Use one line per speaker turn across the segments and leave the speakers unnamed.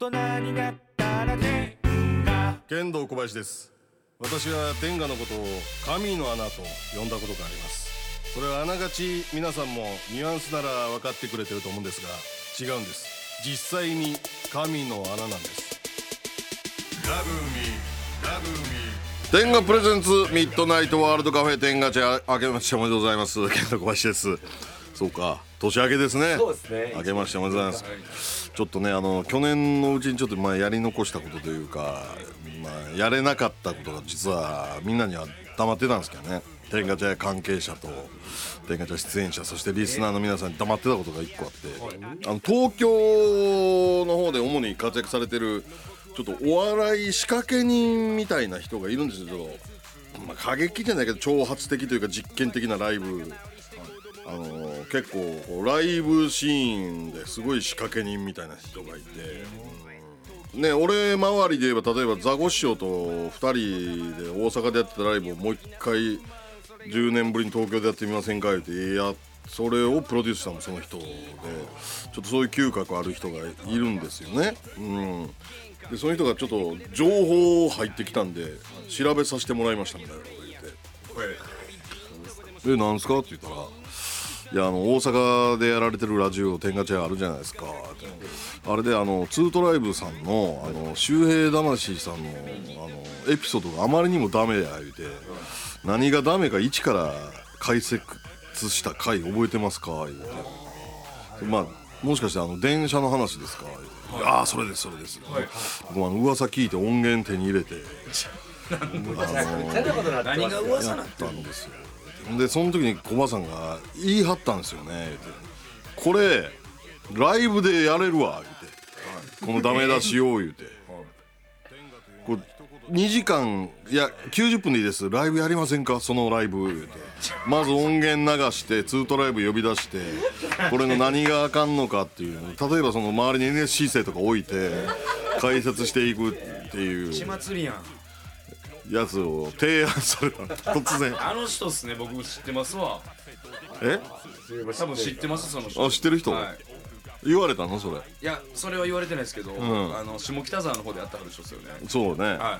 人になったら天下。
剣道小林です。私は天下のことを神の穴と呼んだことがあります。それはあながち皆さんもニュアンスなら分かってくれてると思うんですが、違うんです。実際に神の穴なんです。ラブミーラブミー天下プレゼンツミッドナイトワールドカフェ天下茶、明けましておめでとうございます。剣道小林です。そうか、年明けですね。
そうですね。
明けましておめでとうございます。ちょっとね、去年のうちにちょっとやり残したことというか、やれなかったことが実はみんなには黙ってたんですけどね。天下茶関係者と天下茶出演者、そしてリスナーの皆さんに黙ってたことが1個あって、東京の方で主に活躍されてるちょっとお笑い仕掛け人みたいな人がいるんですよ。ちょっと、過激じゃないけど挑発的というか実験的なライブ、結構ライブシーンですごい仕掛け人みたいな人がいて、ね、俺周りで言えば例えばザコシショウと2人で大阪でやってたライブをもう一回10年ぶりに東京でやってみませんかってそれをプロデュースしたのもその人で、ちょっとそういう嗅覚ある人がいるんですよね。でその人がちょっと情報入ってきたんで調べさせてもらいましたみたいなこと言って、なんすかって言ったら、いや大阪でやられてるラジオ天下茶あるじゃないですかって、あれでツートライブさんの周平魂さんのエピソードがあまりにもダメや言うて、何がダメか一から解説した回覚えてますか言うて、もしかして電車の話ですか言うて、ああそれですそれです、僕噂聞いて音源手に入れて
何が噂
やったんですよ。でその時にコバさんが言い張ったんですよね。言うて、これライブでやれるわ言うて、このダメ出しを言うて、これ2時間いや90分でいいです、ライブやりませんかそのライブ言うて、まず音源流してツートライブ呼び出して、これの何があかんのかっていうの、例えばその周りに NSC 生とか置いて解説していくっていう
血祭りやん
やつを提案された。突然
あの人っすね、僕知ってますわ。多分知ってますその人。
知ってる人、
はい、
言われたのそれ。
いやそれは言われてないですけど、下北沢の方でやったから人ですよね。
そうね、
はい、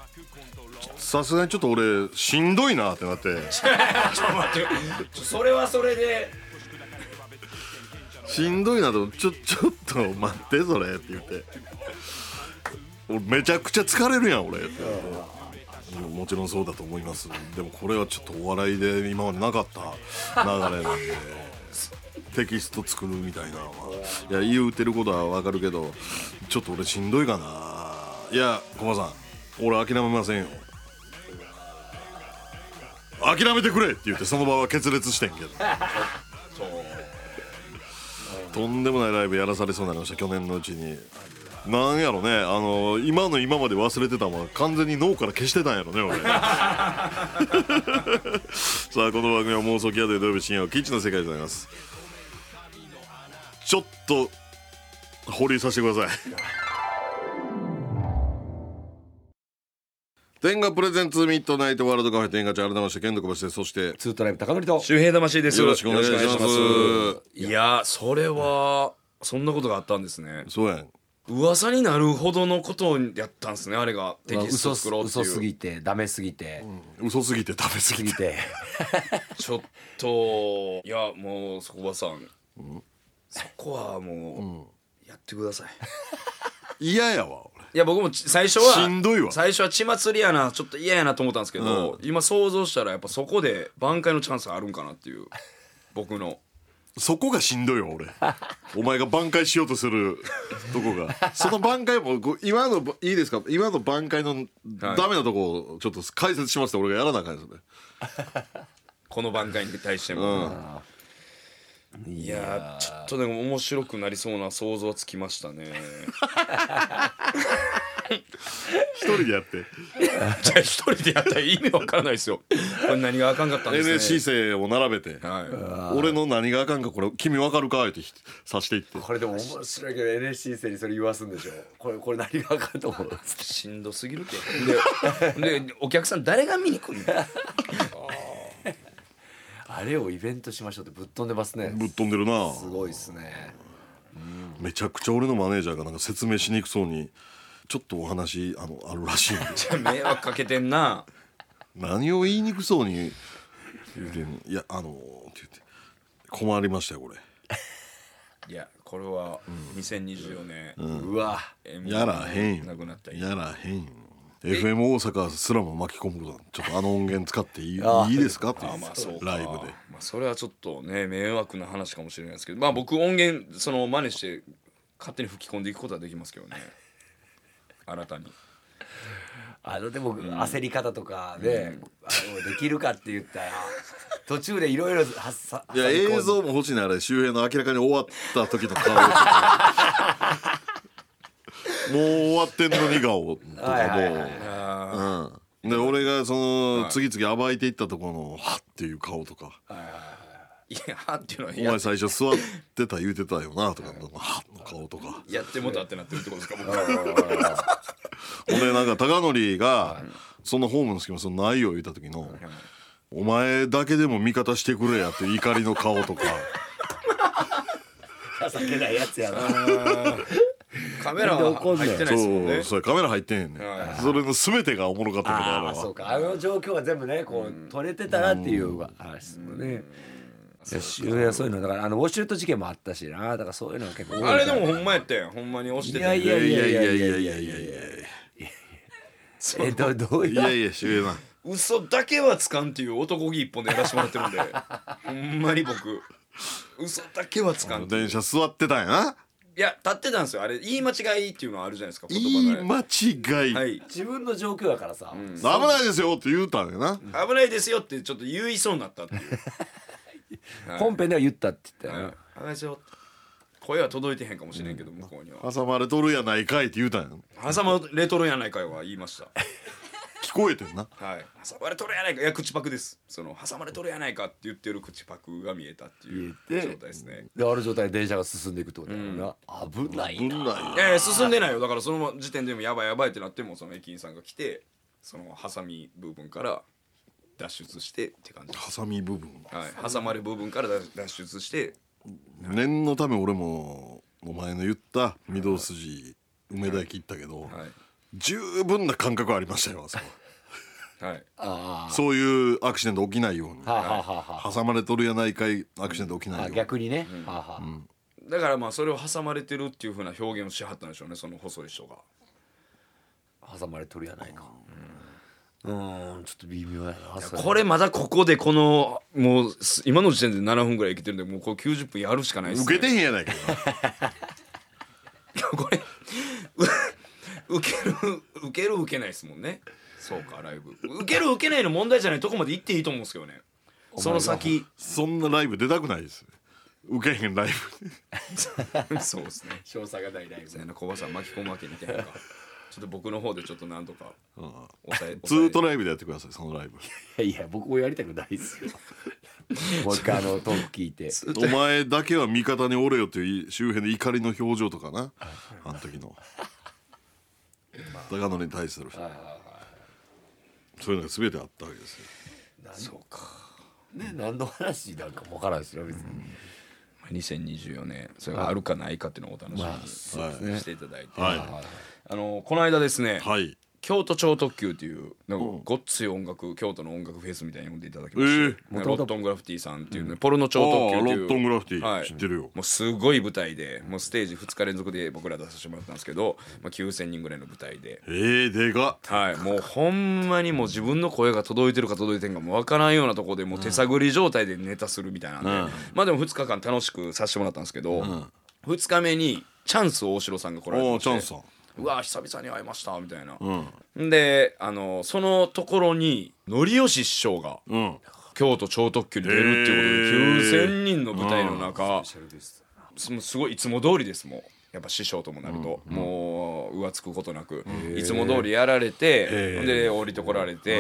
さすがにちょっと俺しんどいなってなって
ちょっと待ってそれはそれで
しんどいなと、ちょっと待ってそれって言って、俺めちゃくちゃ疲れるやん俺って、もちろんそうだと思います、でもこれはちょっとお笑いで今までなかった流れなんでテキスト作るみたいなのは、いや言うてることはわかるけどちょっと俺しんどいかな。いやコバさん俺諦めませんよ、諦めてくれって言ってその場は決裂してんけどとんでもないライブやらされそうになりました、去年のうちに。なんやろね、今の今まで忘れてたもん完全に脳から消してたんやろね俺さあこの番組は妄想キャド土曜日深夜はキッチンの世界でございます。ちょっと掘りさせてください。天下プレゼンツミッドナイトワールドカフェ天下茶、改めまして剣道小林です。そして
ツートライブ高典と
周平魂です。
よろしくお願いします。
いやそれはそんなことがあったんですね。
そうやん、
噂になるほどのことをやったんですね、あれがテキスト作ろうっていう。
嘘すぎてダメすぎて、
嘘すぎて食べすぎて
ちょっといやもうそこはさん、そこはもう、やってください。
嫌やわ俺。
いや僕も最初は
しんどいわ。
最初は血祭りやな、ちょっと嫌やなと思ったんですけど、今想像したらやっぱそこで挽回のチャンスがあるんかなっていう、僕の
そこがしんどいわ俺お前が挽回しようとするとこがその挽回も今のいいですか、今の挽回のダメなとこをちょっと解説しますって俺がやらなあかんですよね
この挽回に対しても、いやちょっとでも面白くなりそうな想像はつきましたね
一人でやって
じゃあ一人でやったら意味わからないですよ。これ何があかんかったんですかね。
NSC 生を並べて、俺の何があかんかこれ君わかるかって指していって、
これでも面白いけど NSC 生にそれ言わすんでしょ。これ何があかんと思う
しんどすぎるってでお客さん誰が見に来るの
あれをイベントしましょうってぶっ飛んでますね。
ぶっ飛んでるな。
すごいっすね。
めちゃくちゃ俺のマネージャーがなんか説明しにくそうにちょっとお話あるらしいんで
じゃあ迷惑かけてんな。
何を言いにくそうに言うてんのいやって言って困りましたよこれ。
いやこれは2024年、
うわ
やらへんよ
なくなった
やらへんよ。FM 大阪すらも巻き込むことちょっと音源使っていいですかっていう
まあそうか
ライブで。
まあ、それはちょっとね迷惑な話かもしれないですけど、まあ僕音源その真似して勝手に吹き込んでいくことはできますけどね、新たに。
でも焦り方とかで、できるかって言ったら途中でいろいろ
いや映像も欲しいなあれ周平の明らかに終わった時の顔とかもう終わってんのに顔とかもで俺がその次々暴いていったところのはっていう顔とか
いやっていうのは
お前最初座ってた言うてたよなとかはの顔とか
やってもたってなってるってことですか僕。
俺なんか高則がそのホームの隙間そのないよ言った時のお前だけでも味方してくれやっていう怒りの顔とか
情けないやつやな。
カメラは入ってないですもんね。
それカメラ入ってんねんねそれの全てがおもろかったけどあれは
そうか状況が全部ねこう撮れてたらっていう話ですもんね。周平はそういうのだからウォシュレット事件もあったしなだからそういうのは結構多いから。
あれでもほんまやったよほんまに押してて。
いや
いや
どういう
いやいや周平さん
嘘だけはつかんっていう男気一本でやらせてもらってるんでほんまに僕嘘だけはつかんっていう。
電車座ってたんやない
や立ってたんですよあれ言い間違いっていうのはあるじゃないですか
言い間違い、
はい
自分の状況やからさ、
危ないですよって言うたんやな、
危ないですよってちょっと言いそうになったっていう
本編では言ったって言ったよな。
危ないですよ声は届いてへんかもしれんけど向こうには
挟まれとるやないかいって言うたんや
挟まれとるやないかいは言いました
聞こえてんな
はい挟まれとるやないかいや口パクですその挟まれとるやないかって言ってる口パクが見えたっていう
見えて
状態ですね。
である状態で電車が進んでいくってことだよな、危ないな。
進んでないよだからその時点でもやばいやばいってなってもその駅員さんが来てそのハサミ部分から脱出してって感じです。
ハサミ部分
はい挟まれ部分から脱出して
念のため俺もお前の言った御堂筋梅田駅行ったけど、
はい
十分な感覚ありましたよあそこ
はい
そういうアクシデント起きないように
はあはあはあ
挟まれとるやないかいアクシデント起きないように
逆にね、はあはあ
だからまあそれを挟まれてるっていう風な表現をしはったんでしょうねその細い人が。
挟まれとるやないか。ちょっと微妙やな。
これまだここでこのもう今の時点で7分ぐらいいけてるんでもうこれ90分やるしかないですね。
受けてへんやないか
これ受ける受けないですもんね。そうかライブ受ける受けないの問題じゃないとこまで行っていいと思うんですけどね。その先
そんなライブ出たくないです受けへんライ
そうですね。
詳細がないライブ
そうやな小林さん巻き込むわけにいけへんか。ちょっと僕の方でちょっとなんとか抑え
ブツートライブでやってくださいそのライブ
いや僕もやりたくないですよもう一回トーク聞いて
お前だけは味方におれよっていう周辺で怒りの表情とかなあの時の高野に対するそういうのが全てあったわけですよ。
そうか
ね何の話なんかもわからないですよ別に、
2024年それがあるかないかっていうのをお楽しみにしていただいて、
はい
この間ですね、
はい
京都超特急っていうなんかごっつい音楽京都の音楽フェスみたいに呼んでいただきまして、ロットングラフィティさんっていうね、ポルノ超特急っていう
ロットングラフィティ、
はい
知ってるよ
もうすごい舞台でもうステージ2日連続で僕ら出させてもらったんですけど、9000人ぐらいの舞台で、
でかっ
はい、もうほんまにもう自分の声が届いてるか届いてんかもわからんようなところでもう手探り状態でネタするみたいなんで、まあでも2日間楽しくさせてもらったんですけど、2日目にチャンス大城さんが来られてまして
チャンスさん
うわ久々に会いましたみたいな、でそのところにのりよし師匠が京都超特急に出るっていうことで9000人の舞台の中、すごいいつも通りですもんやっぱ師匠ともなると、もう浮つくことなくいつも通りやられて、で降りてこられて、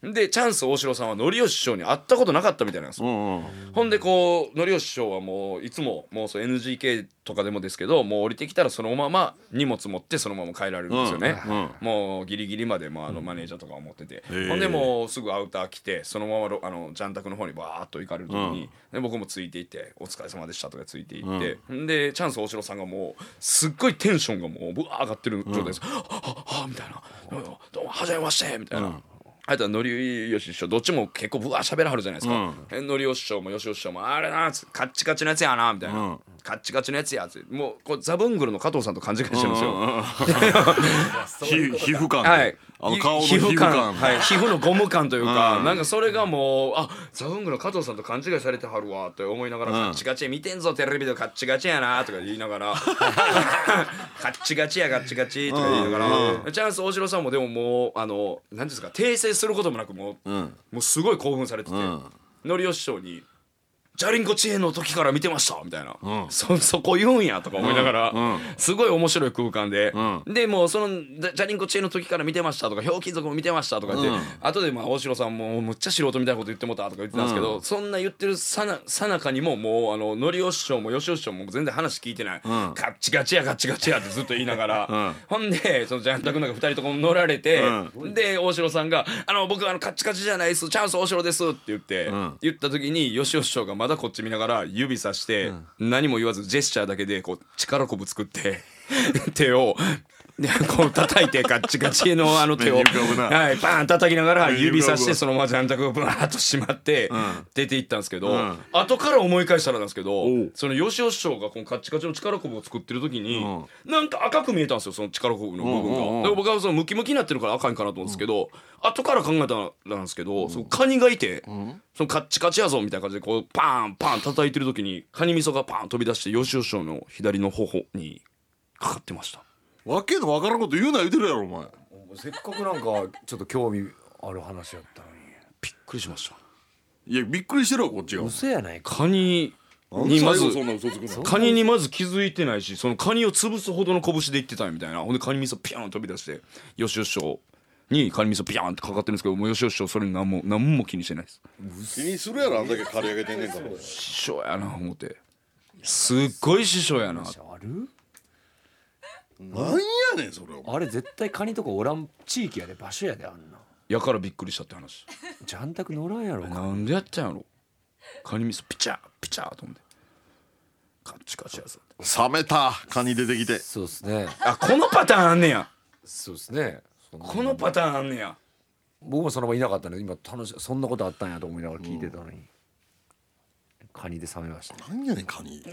でチャンス大城さんはのりお師匠に会ったことなかったみたいなんですよ、ほんでこうのりお師匠はもういつもそう NGK とかでもですけど、もう降りてきたらそのまま荷物持ってそのまま帰られるんですよね、もうギリギリまでマネージャーとかを持ってて、ほんでもうすぐアウター来てそのままジャン宅の方にバーッと行かれる時に、で僕もついていってお疲れ様でしたとかついていって、でチャンス大城さんがもうすっごいテンションがもうブワー上がってる状態です、はみたいな、どうもはじめましてみたいな、あいつはのりよし師匠どっちも結構ブワー喋らはるじゃないですか、のりよし師匠もよしお師匠もあれなカッチカチのやつやなみたいな、カッチカチのやつやつもうこうザブングルの加藤さんと勘違いしてるんですよ、
皮膚感、
はい、
顔の皮膚感、
はい、皮膚のゴム感というか、なんかそれがもうザブングルの加藤さんと勘違いされてはるわって思いながら、カッチガチ見てんぞテレビでカッチガチやなとか言いながらカッチガチやガッチガチとか言いながら、チャンス大城さんもでももう何ですか訂正することもなくもうすごい興奮されてて、のりよし師匠にジャリンコ知恵の時から見てましたみたいな、そこ言うんやとか思いながら、すごい面白い空間で、でもうそのジャリンコ知恵の時から見てましたとかひょうきん族も見てましたとか言って、後で大城さんもむっちゃ素人みたいなこと言ってもたとか言ってたんですけど、そんな言ってるさなかにももうのりお師匠もよしお師匠も全然話聞いてない、ガッチガチやガッチガチやってずっと言いながら、ほんでそのジャンタクなんか2人とも乗られて、で大城さんが僕カッチカチじゃないですチャンス大城ですって言った時によしお師匠がまだこっち見ながら指さして、何も言わずジェスチャーだけでこう力こぶ作って手をこう叩いてガッチガチの手を、はい、バーン叩きながら指さしてそのままジャンタクがブワーッとしまって出ていったんですけど、後から思い返したらなんですけど、そのよしお師匠がこのカッチカチの力こぶを作ってる時になんか赤く見えたんですよ、その力こぶの部分が。だから僕はそのムキムキになってるから赤いかなと思うんですけど、後から考えたらなんですけど、そのカニがいてそのカッチカチやぞみたいな感じでこうパンパン叩いてる時にカニ味噌がパン飛び出してよしお師匠の左の頬にかかってました。
わけのわからんこと言うな言うてるやろお前。
せっかくなんかちょっと興味ある話やったのに
びっくりしました。
いやびっくりしてるわこっちが。
嘘やないか。
カニにまず
そんな嘘つくな。
カニにまず気づいてないし、そのカニを潰すほどの拳で言ってたみたいな。ほんでカニ味噌ピャーン飛び出してよしお師匠にカニ味噌ピャーンってかかってるんですけど、もうよしお師匠それに何も気にしてないです。
気にするやろあんだけ刈り上げてんねんから。
師匠やな思って、すっごい師匠やな。
ある？
なんやねんそれ。
あれ絶対カニとかおらん地域やで、場所やであんな。
やからびっくりしたって話。
ジャンタク乗らんやろ。
なんでやったんやろ。カニ味噌ピチャーピチャーと思ってカッチカチやぞ。
冷めたカニ出てきて。
そうですね。
このパターンあんねや。
そうですね。
このパターンあんねや。
僕もその場いなかったので今楽しい、そんなことあったんやと思いながら聞いてたのに、カニで冷めました。
なんやねんカニ。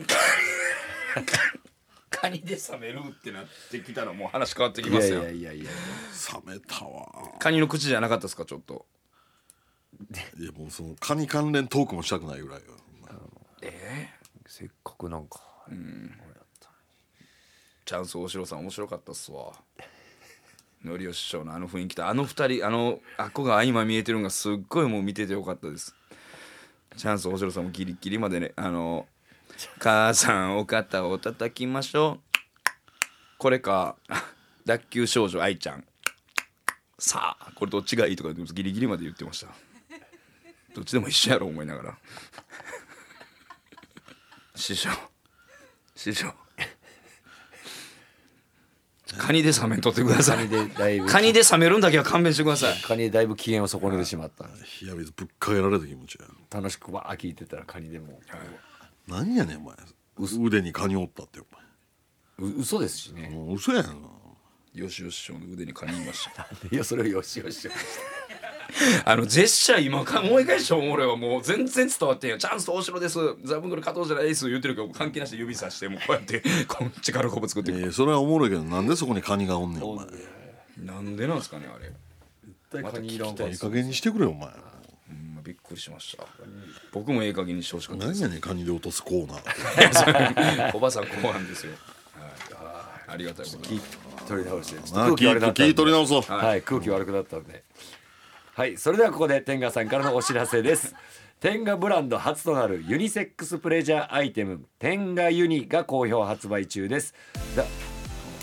カニで冷めるってなってきたらもう話変わってきますよ。
いや
冷めたわ。
カニの口じゃなかったですかちょっと。
いやもうそのカニ関連トークもしたくないぐらいよ。
せっかくなんか、
チャンス大城さん面白かったっすわ。のりお師匠の雰囲気と二人あっこが今見えてるのがすっごいもう見ててよかったです。チャンス大城さんもギリギリまでね母さんお肩を叩きましょう、これか脱臼少女愛ちゃんさあこれどっちがいいとかギリギリまで言ってました。どっちでも一緒やろ思いながら師匠カニで冷めんとってください。カニで冷めるんだけは勘弁してください。
カニでだいぶ機嫌を損ねてしまった。
冷や水ぶっかけられた気持ちや。
楽しくわー聞いてたらカニでも、
なんやねんお前。腕にカニおったってお前。
嘘ですしね。
もう嘘やんな。
よしよし師匠の腕にカニいました。
いやそれをよしよし
ジェスチャー今思い返しても俺はもう全然伝わってんよ。チャンス大城ですザブングル加藤じゃないです言ってるけど関係なしで指さしてもうこうやってこっちからこぶ作ってる。
それはおもろいけどなんでそこにカニがおんねんお前。
なんでなんですかねあれ。
絶対カニいらんか。
いい加減にしてくれよお前。
びっくりしました。僕もええ加減にしてほしかったです。
何やねんカニで落とすコーナー。
おばさん後半ですよ。ありがたいこと。
取り直して
空気取り直そう。
はい、空気悪くなったんで。はい、それではここで天賀さんからのお知らせです。天賀ブランド初となるユニセックスプレジャーアイテム天賀ユニが好評発売中です。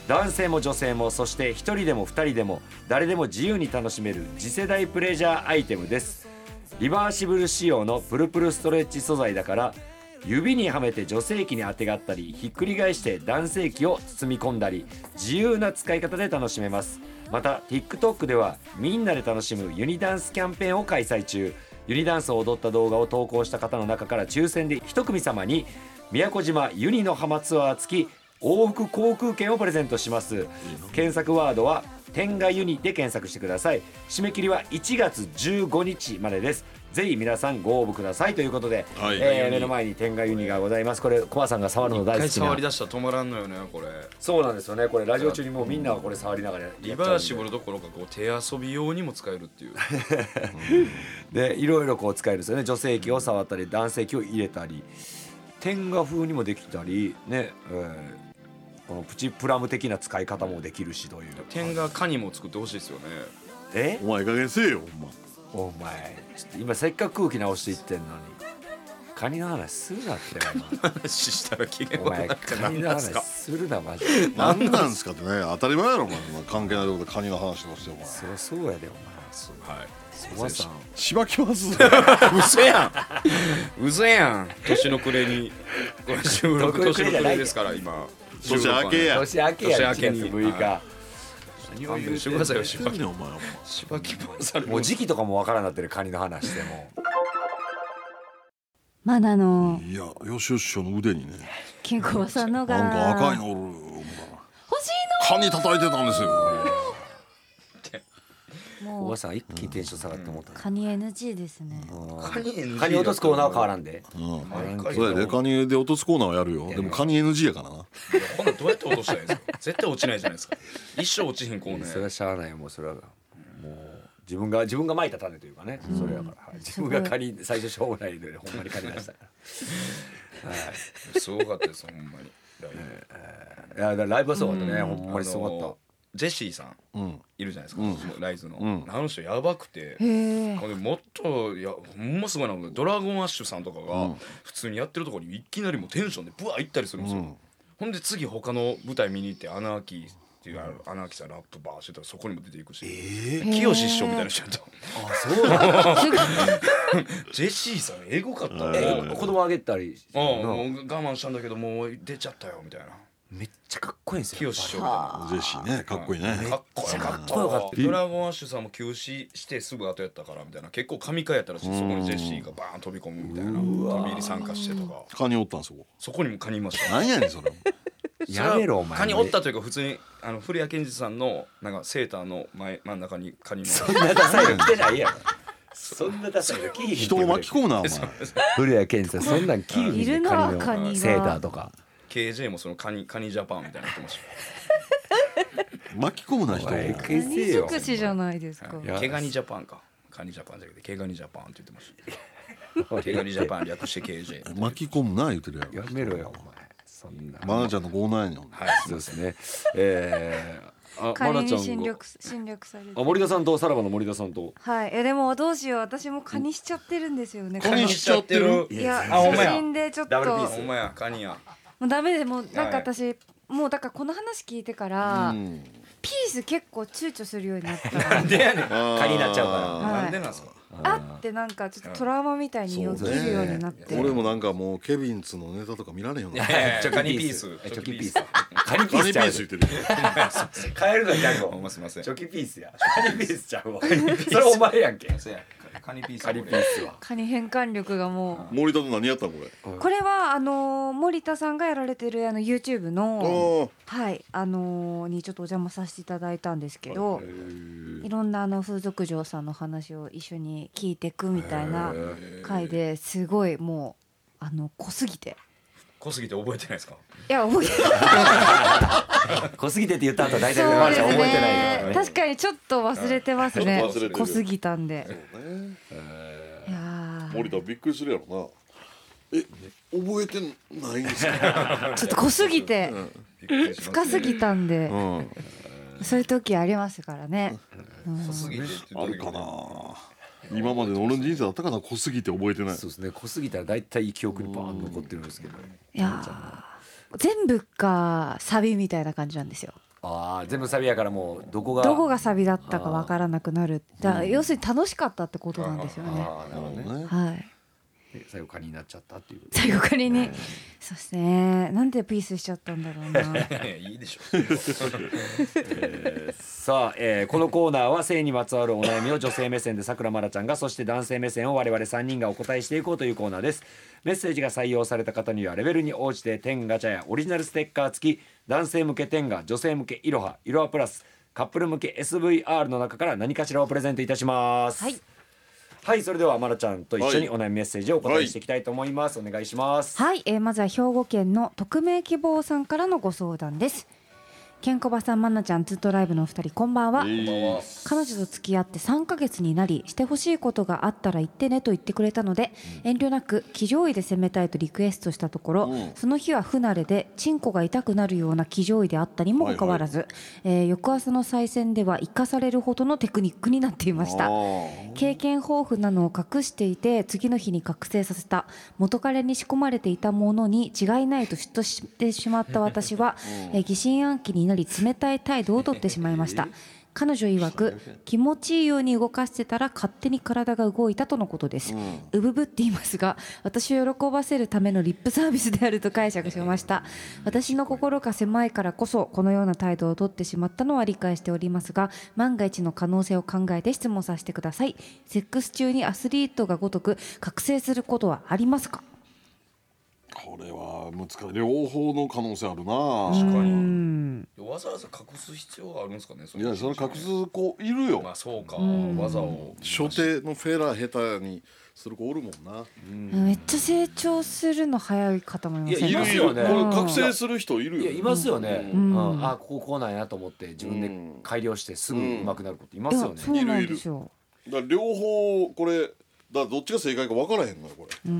男性も女性もそして1人でも2人でも誰でも自由に楽しめる次世代プレジャーアイテムです。リバーシブル仕様のプルプルストレッチ素材だから指にはめて女性器にあてがったりひっくり返して男性器を包み込んだり自由な使い方で楽しめます。また TikTok ではみんなで楽しむユニダンスキャンペーンを開催中。ユニダンスを踊った動画を投稿した方の中から抽選で1組様に宮古島ユニの浜ツアー付き往復航空券をプレゼントします。検索ワードは天下ユニで検索してください。締め切りは1月15日までです。ぜひ皆さんご応募くださいということで、目の前に天下ユニがございます。これコバさんが触るの大好きな。
一回触り出したら止まらんのよねこれ。
そうなんですよね。これラジオ中にもうみんながこれ触りながらやっちゃうんで
リバーシブルどころかこう手遊び用にも使えるっていう
でいろいろこう使えるんですよね。女性器を触ったり男性器を入れたり天下風にもできたりね、このプチプラム的な使い方もできるしという。
天下カニも作ってほしいですよね。
お前加減せえよほんま。
お前ちょっと今せっかく空気直していってんのにカニの話するなって
話したら機嫌
お前
悪くなって
カニの話
なんですか。
するなマジで。
何なんすかってね当たり前やろお前関係ないところでカニの話とかしてお前
そりゃそうやでお前。
はい
お前さん
しばきます
嘘やん嘘やん年の暮れにこれ収録年の暮れですから今
年明けや
年明けや
年明けに
1月6日
勘弁してくださいよしばき
ねお前
しばき回される
もう時期とかもわからんなってるカニの話しても
まだ
いやよしよし師匠の腕にね
健康さんのが
なんか赤いのおる
欲し
カニ叩いてたんですよ
いのもう
おばさん一気にテンション下がって思った
カニ NG ですね。
カニ NG
カニ落とすコーナーは変わらんで
そうやでカニで落とすコーナーはやるよでもカニ NG やからな
ほんならどうやって落としたらいいんですか絶対落ちないじゃないですか一生落ちひんコーナー
それはしゃあないよもうそれはもう自分が蒔いた種というかねそれやからはい自分がカニ最初しょうもないでほんまにカニ出したから
すごかったですほんまに
いやだからライブはすごかったねほんまにすごかった
ジェシーさんいるじゃないですか、ライズの、
ん
あの人やばくて、
へえ。
ほんでもっといやほんますごいなドラゴンアッシュさんとかが普通にやってるところにいきなりもうテンションでブワー行ったりするんですよ、ほんで次他の舞台見に行ってアナーキーっていうアナーキーさんラップバーしてたらそこにも出ていくし、清志師匠みたいな人やった
そうだ
ジェシーさんエゴかった
子供あげたり
もう我慢したんだけどもう出ちゃったよみたいな
めっちゃかっこいいんですよ
清志師匠みたいな
ジェシーねかっこいいね
かっこよかった
かっこよかった
ドラゴンアッシュさんも休止してすぐ後やったからみたいな結構神回やったらしいそこにジェシーがバーン飛び込むみたいな飛び入り参加してとか
カニおったんそこ
そこにもカニいました
なんやねんそれ
やめろお前
カニおったというか普通に古谷健二さんのなんかセーターの真ん中にカニの
そんなダサいの着てないやろそんなダサいの着いひん
人を巻き込むなお前
古谷健二さんそんなん着いひん
いるな
カニの
カニが
セーターとか
KJ もそのカニジャパンみたいなのやってまし
巻き込むな人を
お前
カニ尽くしじゃないですか。
た毛ガニジャパンかカニジャパンじゃなくて毛ガニジャパンって言ってました毛ガニジャパン略して KJ
巻き込むな言うてるや
やめろよお前そんな
マナちゃんの5なんやねん
はい
そうですねマ
カニ
ナちゃん
に侵
が
略されて。
森田さんとさらばの森田さんと
はい。でもどうしよう私もカニしちゃってるんですよね。
カニしちゃってる
いや
あほんまや
写真でちょっと
ダブルピース
ほんまやカニや
もうダメでもうなんか私もうだからこの話聞いてから
うん
ピース結構躊躇するようになったら
なんでやねん
カニになっちゃうから
はい
なんでなんすか
あってなんかちょっとトラウマみたいに起きるようになって、
俺もなんかもうケビンツのネタとか見られんよな
カニピース
チョキピースカニピ
カニピ
ースちゃう
ース言ってる
変えるのギャグ
ほんますいません
チョキピースやカニピースちゃうわそれお前やんけ
そうやカニピース
カニピースは
カニ変換力がも
森田と何やったんこれ
うこれは森田さんがやられてるYouTube の
お
はいにちょっとお邪魔させていただいたんですけどいろんな風俗嬢さんの話を一緒に聞いてくみたいな回ですごいもう濃すぎて
濃すぎて覚えてないですか
いや覚えてない
濃すぎてって言った後大体
そうです
マナちゃん覚えてない
ね
よね
確かにちょっと忘れてますね
ちょっと忘れてる
濃すぎたんで
ね
いや
森田びっくりするやろな覚えてないんですか
ちょっと濃すぎて
びっくりします
深すぎたんで
うん
そういう時ありますからね
濃すぎてって言った時
あるかな今までの俺の人生だったかな濃すぎて覚えてない
そうですね濃すぎたら大体記憶にバーン残ってるんですけど
いや全部がサビみたいな感じなんですよ
ああ全部サビやからもうどこが
サビだったかわからなくなる。だから要するに楽しかったってことなんですよね。
ああなるほどね。
はい。
で最後カニになっちゃったっていう。
最後仮に、そうですね。なんでピースしちゃったんだろうな。
いいでしょ
さあ、このコーナーは性にまつわるお悩みを女性目線でさくらまなちゃんが、そして男性目線を我々3人がお答えしていこうというコーナーです。メッセージが採用された方にはレベルに応じて10ガチャやオリジナルステッカー付き、男性向け10ガ、女性向けいろはいろはプラス、カップル向け SVR の中から何かしらをプレゼントいたします。
はい
はい、それではまなちゃんと一緒にお悩みメッセージをお答えしていきたいと思います、お願いします。
はい、まずは兵庫県の匿名希望さんからのご相談です。ケンコバさん、まなちゃん、ツートライブのお二人、こんばんは。彼女と付き合って3ヶ月になり、してほしいことがあったら言ってねと言ってくれたので、遠慮なく騎乗位で攻めたいとリクエストしたところ、その日は不慣れでチンコが痛くなるような騎乗位であったにもかかわらず、翌朝の再戦では生かされるほどのテクニックになっていました。経験豊富なのを隠していて、次の日に覚醒させた元彼に仕込まれていたものに違いないと嫉妬してしまった私は、疑心暗鬼になり冷たい態度をとってしまいました。彼女曰く気持ちいいように動かしてたら勝手に体が動いたとのことです。うぶぶって言いますが、私を喜ばせるためのリップサービスであると解釈しました。私の心が狭いからこそこのような態度をとってしまったのは理解しておりますが、万が一の可能性を考えて質問させてください。セックス中にアスリートがごとく覚醒することはありますか？
これは難しい。両方の可能性あるな。
確かにわざわざ隠す必要があるんですかね。
いや、それ隠す子いるよ。
まあそうか、わざを
初手のフェラー下手にする子おるもんな。
めっちゃ成長するの早い方もいませんか？
いますよね。
これ覚醒する人いるよ。
いやいますよね。あ、こうなんやと思って自分で改良してすぐ上手くなる子っていますよね。
そうなんですよ。
だから両方これだ、どっちが正解か分からへんのよこれ。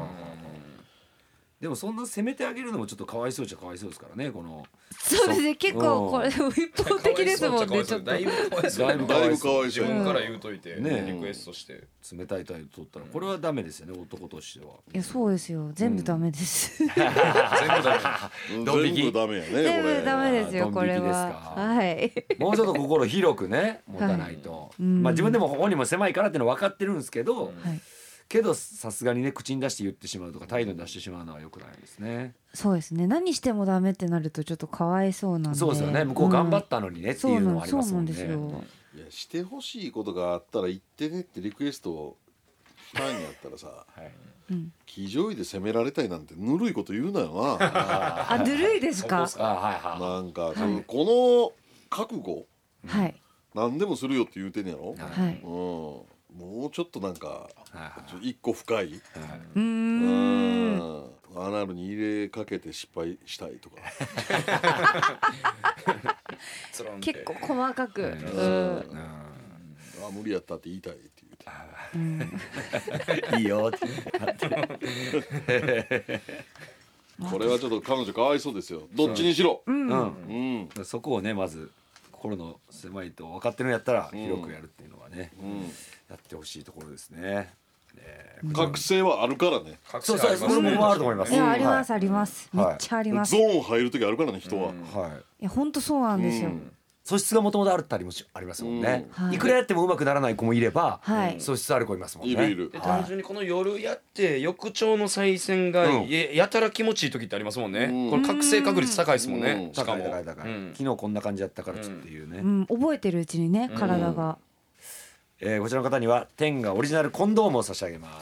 でもそんな攻めてあげるのもちょっとかわいそうじゃかわいそうですからね、この。
そうですね、結構これ一方的ですもんね。ちょっと
だいぶかわいそう。
だいぶかわいそう。
自分から言うといて、
ね、
リクエストして
冷たい態度取ったらこれはダメですよね、男としては。
いや、そうですよ、全部ダメです。
全部ダメ。
全部ダメやね。
全部ダメですよ、これは。はい。
もうちょっと心広くね持たないと。まあ自分でも本人も狭いからっていうのは分かってるんですけど。けどさすがにね、口に出して言ってしまうとか態度に出してしまうのは良くないですね。
そうですね、何してもダメってなるとちょっとかわいそうなんで。
そうですよね、向こう頑張ったのにねっていうのはありますもんね。
そうなんですよ。
いや、してほしいことがあったら言ってねってリクエストをしたんやったらさ、騎乗位で責められたいなんてぬるいこと言うなよな。
あ、ぬるいですか？
なんかこの覚悟、何でもするよって言うてんやろ。もうちょっとなんか一個深い、アナルに入れかけて失敗したいとか
結構
細かく、
あ、無理やったって言いたいって
言うていいよって
これはちょっと彼女かわいそうですよ、どっちにしろ。
そこをね、まず心の狭いと分かってるんやったら広くやるっていうのはね、やってほしいところですね。
覚醒はあるからね。
そうそう、それもあると思います。
いや、ありますあります、めっちゃあります。
ゾーン入る時あるからね、人は。
いや、本当そうなんですよ。
素質がもともとあるったりもありますもんね。いくらやってもうまくならない子もいれば、素質ある子いますもんね。
いるいる。
単純にこの夜やって翌朝の再戦がやたら気持ちいい時ってありますもんね。これ覚醒確率高いですもんね。しかも
高い昨日こんな感じだったからっていうね。
覚えてるうちにね、体が。
こちらの方には天がオリジナルコンドームを差し上げます。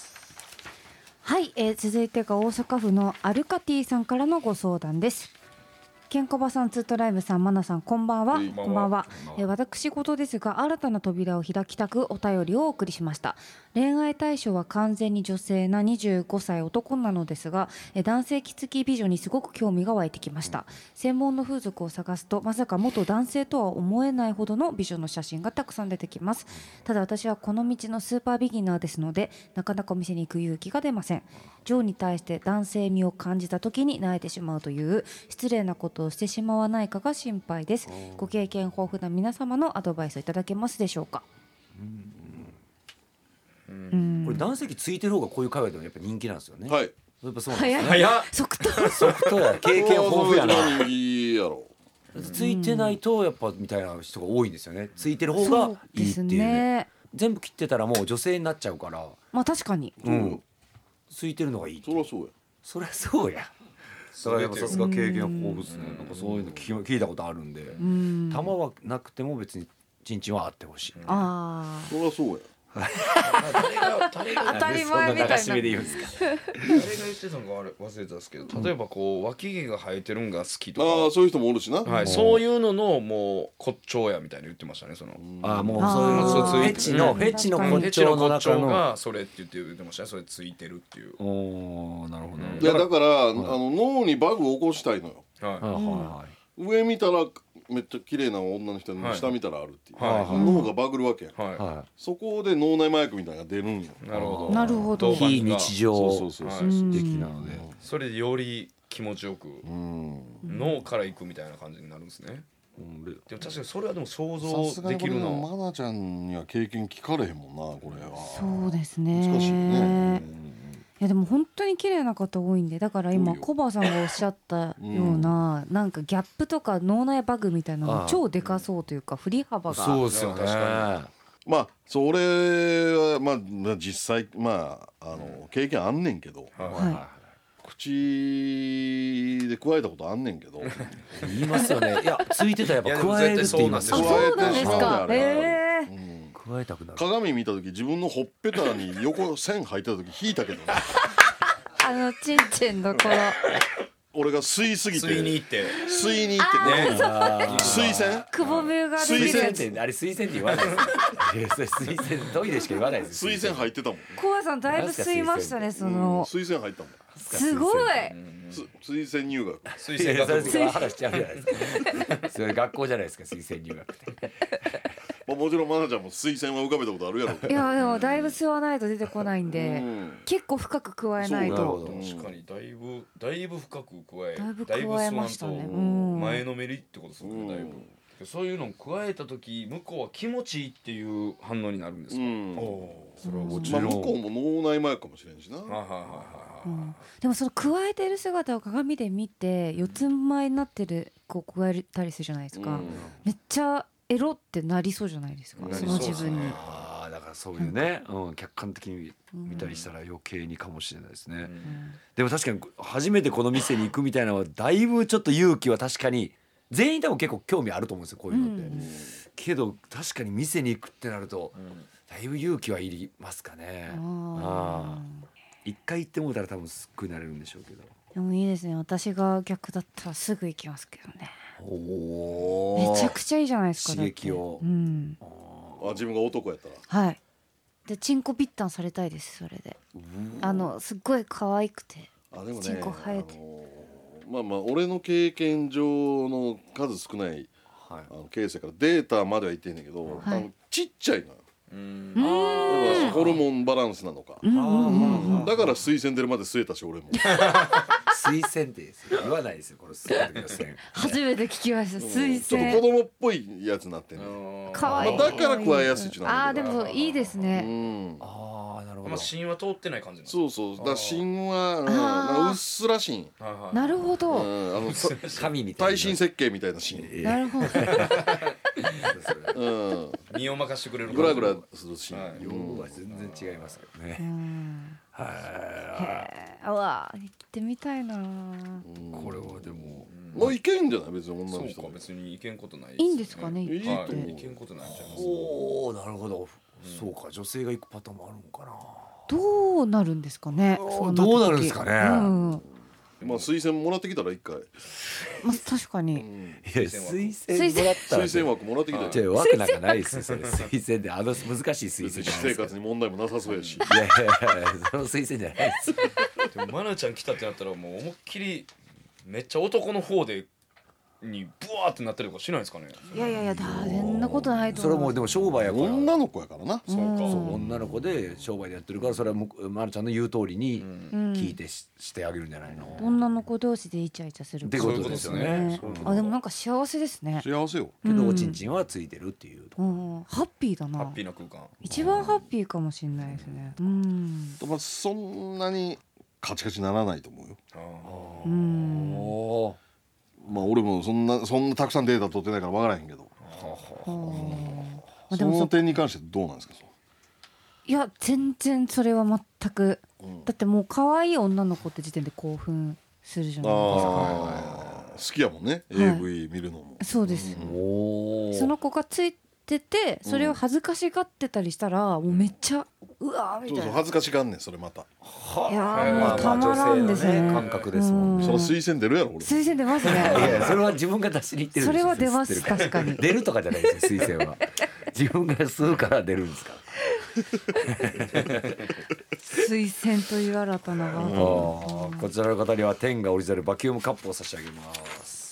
はい、続いてが大阪府のアルカティさんからのご相談です。ケンコバさん、ツートライブさん、マナさん、こんばんは。こんばんは。私事ですが、新たな扉を開きたくお便りをお送りしました。恋愛対象は完全に女性な25歳男なのですが、男性器付き美女にすごく興味が湧いてきました。専門の風俗を探すと、まさか元男性とは思えないほどの美女の写真がたくさん出てきます。ただ私はこの道のスーパービギナーですので、なかなかお店に行く勇気が出ません。ジョーに対して男性味を感じた時に萎えてしまうという失礼なことをしてしまわないかが心配です。ご経験豊富な皆様のアドバイスをいただけますでしょうか。
これ男性器ついてる方がこういう会話でもやっぱ人気なんですよね。
はい。
やっぱそうなんですね。
早っ。
即答。
即答や。経験豊富やな。
いいやろ。
ついてないとやっぱみたいな人が多いんですよね。ついてる方
そ
が
うです
いいっていうね。
ね。
全部切ってたらもう女性になっちゃうから、
まあ確かに。
うん、ついてるのがいいっていう。
そりゃそうや。
そりゃそうや。だからやっぱさすが経験豊富ですね。なんかそういうの聞いたことあるんで、玉はなくても別にチンチンはあってほしい。
あ
そりゃそうや。
あ、当たり前みたいな。
流し目で言うんですか。
誰が言ってたのか忘れたんですけど、例えばこう脇毛が生えてるんが好きとか、
ああそういう人もおるしな。
はい、そういうののもう骨頂やみたいに言ってましたね。その
ああもうそういう
あー
フェチのフェチの
うん
骨頂の中の。
がそれって言ってましたね。それついてるっていう。
おおなるほど。
いやだから脳にバグを起こしたいのよ。
は
はい
上見たらめっちゃ綺麗な女の人で下見たらあるっていう、
はい
脳がバグるわけやん、
いは
は
そこで脳内麻薬みたいなのが出るんよ。
い。なるほど。
なるほど
い。非日常
そうそうそう
はい
的なので。
それでより気持ちよく
うん
脳から行くみたいな感じになるんですね。でも確かにそれはでも想
さすがにこれ
像できるな。
マナちゃんには経験聞かれへんもんなこれは。
そうですね。
難しいね。
いやでも本当に綺麗な方多いんで、だから今
多いよ
コバさんがおっしゃったような、なんかギャップとか脳内バグみたいなの超でかそうというか振り幅が。
そうですよね。
確か
まあそれはまあ実際まあ経験あんねんけど、
は
口で加えたことあんねんけど
言いますよね。いやついてたらやっぱ加えるって言います
あ、
よ。
そうなんですか。
加えてしまうねあれ
へえ。
加えたくなる。
鏡見た時自分のほっぺたに横線入ってた時引いたけどね
チンチンのこの
俺が吸いすぎて
吸いに行って
吸いに行ってね水栓
くぼみができ
推薦
る。
ってあれ推薦って言わないです。いやそれ推薦トイレしか言わないです。
水栓入ってたもん
コバさんだいぶ吸いましたね。その
水栓入ったもん
すごい。
推薦入学
推
いや
薦学部
それ話しちゃうじゃないですか。それ学校じゃないですか推薦入学って。
まあもちろんマナちゃんも水栓は浮かべたことあるやろうけど
いやでもだいぶ吸わないと出てこないんで、結構深く加えないと。
そうなるほど
確かにだいぶ深く加え
だいぶ加えましたね。うん
前のめりってことですもんね。だいぶそういうのを加えた時向こうは気持ちいいっていう反応になるんですか。
それはもち
まあ
ろん。
向こうも脳内麻薬かもしれんしな
はいはいはいはい
うんでもその加えてる姿を鏡で見て四つん這いになってるこう加えたりするじゃないですか、めっちゃエロってなりそうじゃないですか、その自分に。
ああだからそういうね、客観的に見たりしたら余計にかもしれないですね。でも確かに初めてこの店に行くみたいなのはだいぶちょっと勇気は確かに全員多分結構興味あると思うんですよこういうのって。けど確かに店に行くってなるとだいぶ勇気はいりますかね。一回行ってもうたら多分すっごい慣れるんでしょうけど。
でもいいですね、私が逆だったらすぐ行きますけどね。
お
めちゃくちゃいいじゃないですか。
刺激を。
あ自分が男やったら
はいでチンコビッタンされたいです。それですっごい可愛くて
でもね
チンコ生えて、
まあまあ俺の経験上の数少ないケースやからデータまでは言ってんねんけど、
はい
ちっちゃいのよ。だからホルモンバランスなのか、だから推薦出るまで吸えたし俺も
推薦って言わないですよこれ推薦。
初めて聞きました。推
ちょっと子
薦
供っぽいやつになってんねん。
可愛い、
だから加えやすいっちゅうの
あーでもそういいですね。
ああなるほど。
まあ芯は通ってない感じなんです
そうそうだから芯はなんかうっすら芯、
なるほど、
神みたいな。
耐震設計みたいな芯、
なるほど
身を任してくれる
グラグラする芯、
用語は全然違いますけどね。
うわ行ってみたいな。
これはでも
もういけんじゃない別に女
そう
の人も
か別にいけんことない
いいんですかね、
いいと思う
いけんことないんちゃいます。
おおなるほど。そうか女性が行くパターンもあるのかな。
どうなるんですかね。そん時
どうなるんですかね
まあ推薦もらってきたら一回
まあ確かに、
いや推薦もらったら
推薦枠もらってきたら
じゃあ枠なんかないですよそれ推薦で難しい推薦
別に私
じゃないですか。
生活に問題もなさそうやし
いやいやいやその推薦じゃないです。
でもマナちゃん来たってなったらもう思いっきりめっちゃ男の方でにブワーってなったりとかしないですかね。
いやいやいやそんなことないと思う。
それはもうでも商売やから。
女の子やからな。
そうか。
そう女の子で商売でやってるからそれはまるちゃんの言う通りに聞いてしてあげるんじゃないの。
女の子同士でイチャイチャする
ってことですよね。
あでもなんか幸せですね。
幸せよ。
けどおちんちんはついてるっていう。
ハッピーだな。
ハッピーな空間。
一番ハッピーかもしれないですね。
まあそんなにカチカチならないと思うよ。 まあ俺もそんなたくさんデータ取ってないから分からへんけど、
でも
その点に関してどうなんですか？
いや全然それは全く、だってもう可愛い女の子って時点で興奮するじゃないですか。
好きやもんね、AV 見るのも。
そうです、
お
その子がついててそれを恥ずかしがってたりしたら、もうめっちゃうわーみたいな。
そう恥ずかしがんねんそれまた。
いやーもうたまらんですね。
感覚ですもんね。
その推薦出るやろ俺。
推薦出ますね。
いやそれは自分が出しに行ってるんですよ。
それは出ます
吸ってるから
確かに。
出るとかじゃないですよ、推薦は。自分が吸うから出るんですか。
推薦という新たなワード。
こちらの方にはテンガオリジナルバキュームカップを差し上げます。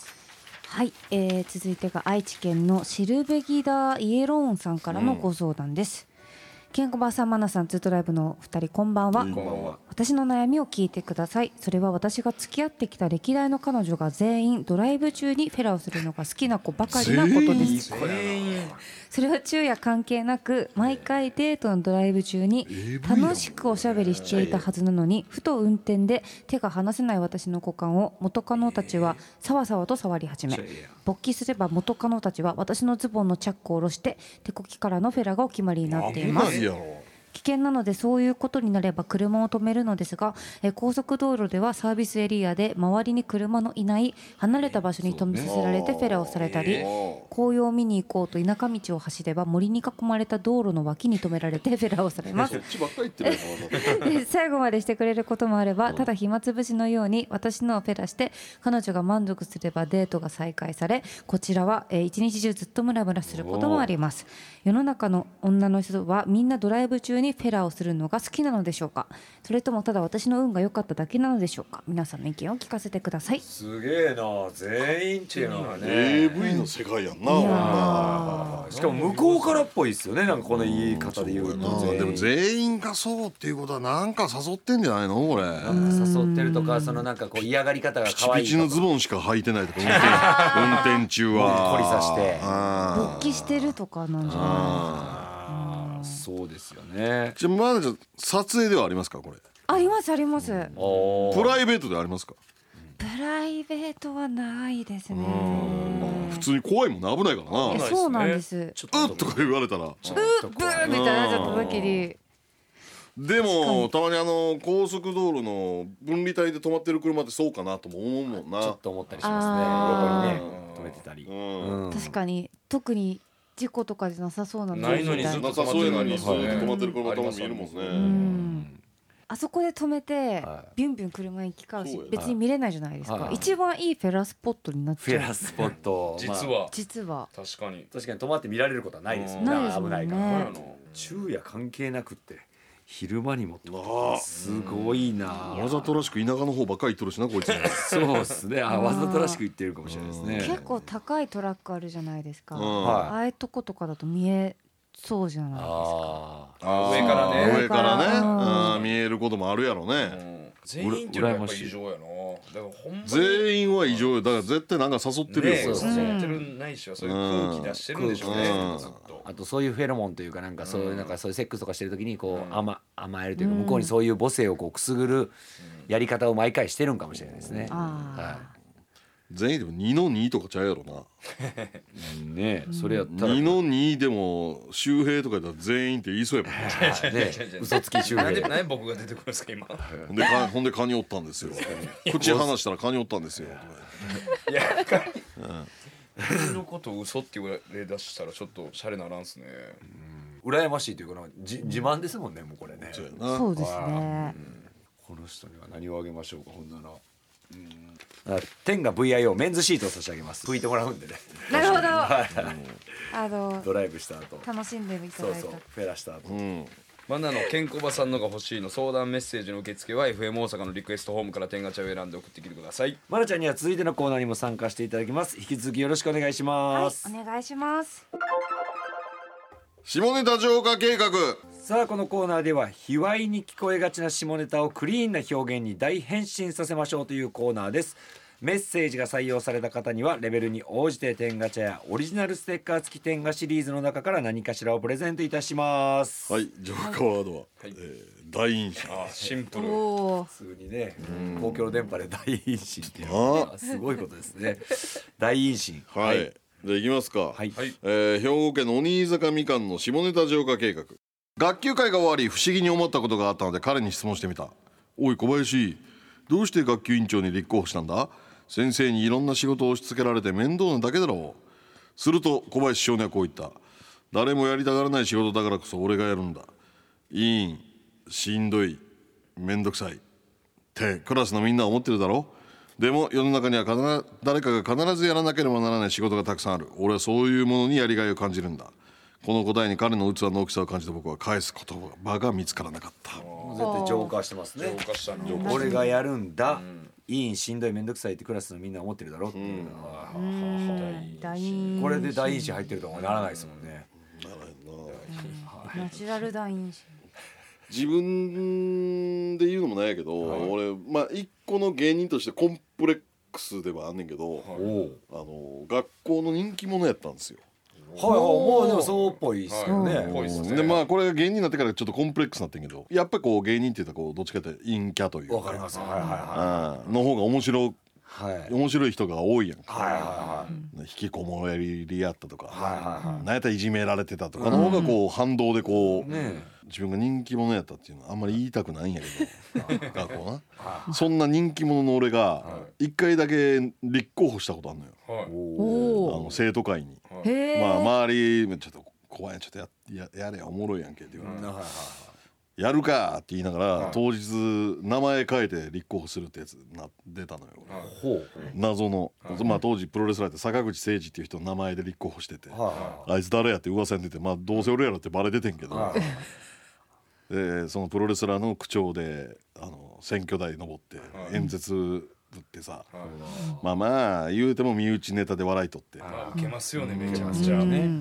はい、続いてが愛知県のシルベギダイエローンさんからのご相談です。ケンコバさん、マナさん、ツートライブの2人こんばんは。
こんばんは。
私の悩みを聞いてください。それは私が付き合ってきた歴代の彼女が全員ドライブ中にフェラをするのが好きな子ばかりなことです。それは昼夜関係なく毎回デートのドライブ中に楽しくおしゃべりしていたはずなのに、ふと運転で手が離せない私の股間を元カノたちはさわさわと触り始め、勃起すれば元カノたちは私のズボンのチャックを下ろして手こきからのフェラがお決まりになっています。
危ないやろ。
危険なのでそういうことになれば車を止めるのですが、高速道路ではサービスエリアで周りに車のいない離れた場所に止めさせられてフェラをされたり、紅葉を見に行こうと田舎道を走れば森に囲まれた道路の脇に止められてフェラをされます。
そっちばっかり言ってる
で最後までしてくれることもあれば、ただ暇つぶしのように私のをフェラして彼女が満足すればデートが再開され、こちらは一日中ずっとムラムラすることもあります。世の中の女の人はみんなドライブ中にフェラをするのが好きなのでしょうか、それともただ私の運が良かっただけなのでしょうか。皆さんの意見を聞かせてください。
すげえな、全員っていうのはね。
AV の世界やんな。ほん
しかも向こうからっぽいですよね、なんかこの言い方で言うと。
なでも全員がそうっていうことはなんか誘ってんじゃないのこれ。
誘ってるとか、そのなんかこう嫌がり方が可愛いとか。
ピチピチのズボンしか履いてないとか運転中は
凝りさして
勃起してるとかなんじゃない
そうですよね。
じゃあまだ撮影ではありますかこれ。
ありますあります。
プライベートでありますか。
プライベートはないですね。
普通に怖いもんね、危ないからな。
そうなんです。
うっとか言われたら
ブーみたいになっちゃった時に。
でもたまに高速道路の分離帯で止まってる車ってそうかなとも思うもんな。
ちょっと思ったりしますね。横にね止めてたり。
確かに特に事故とかじゃなさそうな
ないのにずっと止まってるのに
止まってる車たまに見えるもんね。
あそこで止めてビュンビュン車に行き交うし、別に見れないじゃないですか。一番いいフェラスポットになっちゃう。
フェラスポット
実は
確かに
止まって見られることはないですもんね。危ないから。昼夜関係なくって昼間にもすごいな。
わざとらしく田舎の方ばっかり行っとるしなこいつ。
そうですね。わざとらしく言ってるかもしれないですね。
結構高いトラックあるじゃないですか。
あ
あいうとことかだと見えそうじゃないですか。
上からね。
上からね見えることもあるやろね。
全員っていうのはやっぱ異常やな。だからほんまに
全員は異常よ。だから絶対なんか誘ってるよ。
誘ってるないしはそういう空気出してるんでしょうね。ずっと。
あとそういうフェロモンというかなんかそういうセックスとかしてる時にこう甘えるというか向こうにそういう母性をこうくすぐるやり方を毎回してるんかもしれないですね。
全員でも2の2とかちゃうやろな。
ねえ、それやったら
2の2でも周平とかだったら全員って言いそうやもんね。
嘘つき周
なん
平。
で僕が出てくるんですか今。
ほんでカニおったんですよ。口離したらカニおったんですよ。
いや僕のことを嘘って言われだしたらちょっとシャレならんすね。
羨ましいというか自慢ですもんね、もうこれね。
そうですね。
この人には何をあげましょうか。ほんなら天が VIO メンズシートを差し上げます。拭いてもらうんでね。
なるほど。
ドライブした後
楽しんでいただいた。
フェラした後。
バナナのケンコバさんのが欲しいの相談メッセージの受付は FM 大阪のリクエストホームから天ガチャを選んで送ってきてください。
まなちゃんには続いてのコーナーにも参加していただきます。引き続きよろしくお願いします。
お願いします。
下ネタ浄化計画。
さあこのコーナーでは卑猥に聞こえがちな下ネタをクリーンな表現に大変身させましょうというコーナーです。 メッセージが採用された方にはレベルに応じて天ガチャやオリジナルステッカー付き天ガシリーズの中から何かしらをプレゼントいたします。
はい、ジョーカーワードは、大陰唇。
シンプル。
おー
普通にね、公共の電波で大陰唇っていうの
あ
はすごいことですね。大陰唇。
はい、じゃあ行きますか。
はい。
兵庫県の鬼坂みかんの下ネタ浄化計画。学級会が終わり不思議に思ったことがあったので彼に質問してみた。おい小林、どうして学級委員長に立候補したんだ。先生にいろんな仕事を押し付けられて面倒なだけだろう。すると小林少年はこう言った。誰もやりたがらない仕事だからこそ俺がやるんだ。委員しんどい、めんどくさいってクラスのみんなは思ってるだろう。でも世の中には誰かが必ずやらなければならない仕事がたくさんある。俺はそういうものにやりがいを感じるんだ。この答えに彼の器の大きさを感じた僕は返す言葉が見つからなかった。
絶対浄化してますね。
浄化したな。
俺がやるんだ。委員しんどいめんどくさいってクラスのみんな思ってるだろっていう。
大陰
これで大陰唇入ってるとはならないですもんね。
ナチュラル大陰
自分で言うのもないやけど、俺まあ一個の芸人としてコンプレックスではあんねんけど、学校の人気者やったんですよ。
はいはい、もうでもそうっぽいですよね。
ぽいですね。
でまあこれが芸人になってからちょっとコンプレックスになってんけど、やっぱりこう芸人って言ったらこうどっちかっていうと陰キャというか
わかります。はいはいは
の方が面白
い。はい。
面白い人が多いやんか。
はいは
引きこもりやったとか、
はいはい
なんやったらいじめられてたとかの方がこう反動でこう、
ね
自分が人気者やったっていうのはあんまり言いたくないんやけど学校な、そんな人気者の俺が一回だけ立候補したことあるのよ、
はい。
お
生徒会に。
へえ、
まあ周りちょっと怖いやん、ちょっとやれやおもろいやんけって言われて、やるかって言いながら、当日名前変えて立候補するってやつ出たのよ、
ほう。
謎の、まあ当時プロレスラーって坂口誠二っていう人の名前で立候補してて、あいつ誰やって噂に出て、まあどうせ俺やろってバレててんけど、でそのプロレスラーの区長で選挙台登って演説ぶってさ、まあまあ言うても身内ネタで笑いとって、
まあ受けますよね、めちゃくちゃね。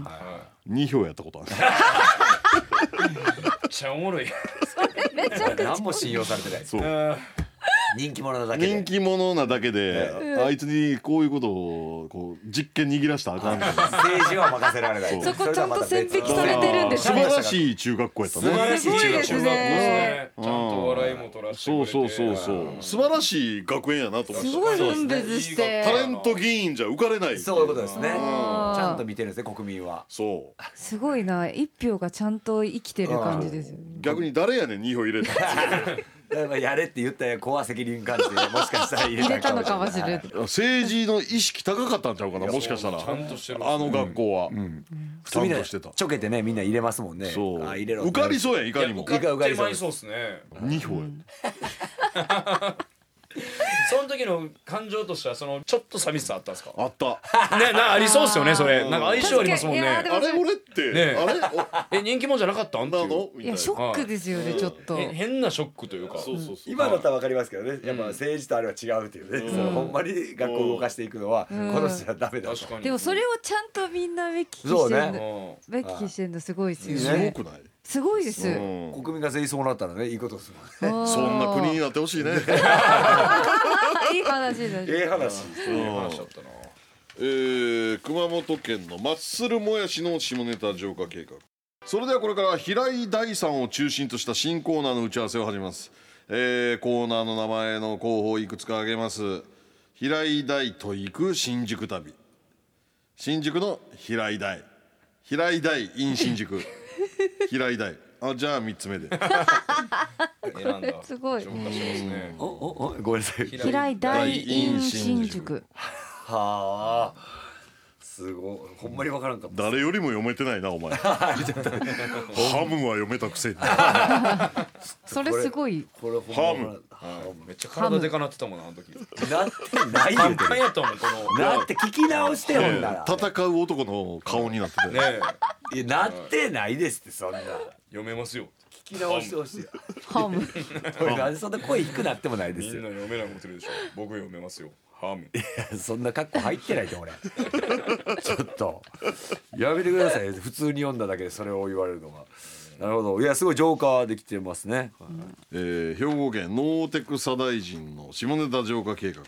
2票やったことある。
めっちゃおもろい。
何も信用されてない。
そう
人気者なだけで。
人気者なだけで、あいつにこういうことをこう実験握らしたらあかんねん。
政治は任せられない。
そこちゃんと線引きされてるんです
素
ね。
晴らしい中学校やったね。
素晴らしい中学校
すごいですね
ちゃんと笑いも取らせてくれて。
そう素晴らしい学園やなと思って。
すごい分別して
タレント議員じゃ浮かれない。
そういうことですね。ち
あー
ゃんと見てるんですね、国民は。
そう
すごいな、一票がちゃんと生きてる感じですよね。
逆に誰やねん2票入れた。
だからやれって言ったら子は責任感じて、もしかしたら入
入れ
れた
たのかも
かもしれない。
しれない。
政治の意識高かったんちゃうかな、もしかしたら。
ちゃんとしてる。
あの学校は
普通みんな
ちゃんとしてた。
ちょけてね、みんな入れますもんね。
そう
あ、入れろ。
受かりそうやん、いかにも
受かってまいそうですね。
2票や。
その時の感情としてはちょっと寂しさあったんですか。
あった。
ね、ありそうですよね、それ。なんか相性ありますもんね。
いやでも
あれ俺って
ね
あれ
人気者じゃなかったんっていう
なのみたいな。
いやショックですよね、ちょっと。
変なショックというか。
そう
今だったらわかりますけどね、やっぱ政治とあれは違うっていうね、そのほんまに学校を動かしていくのはこの人はダメだと。
確かに。
でもそれをちゃんとみんな目利き
そうね
してるの、目利きしてるのすごいですよ
す
ね。
ごくない？
すごいです。
国民が全員そうなったらね、いいことですもん。
そんな国になってほしいね。
いい話だ。
ええ話。
いい話だったな。
熊本県のマッスルもやしの下ネタ浄化計画。それではこれから平井大さんを中心とした新コーナーの打ち合わせを始めます。コーナーの名前の候補をいくつか挙げます。平井大と行く新宿旅、新宿の平井大、平井大 in 新宿、平井大。あ、じゃあ3つ目で。
選んだ。
すごい
浄化してますね。
ごめんなさい。
平井大 in 新宿。
はあ、すごい、ほんまにわからんかった。
誰よりも読めてないなお前。ハムは読めたくせに。
それすごい。
これほんま
めっちゃ体でかなってたもんな、あの時。
なってない
パン
言うてる。
パンやったもん、この。
なって聞き直してほんなら。
戦う男の顔になってて。
ねえ、
いや、なってないですって、そんな。
読めますよ。
聞き直してほしい。
ハム。
これなんでそんな声低くなってもないで
みんな
すよ。
読めない思ってるでしょ。僕読めますよ。ハム。
そんな格好入ってないと俺。ちょっとやめてください。普通に読んだだけでそれを言われるのが。なるほど。いや、すごい浄化できてますね。
兵庫県ノーテク左大臣の下ネタ浄化計画。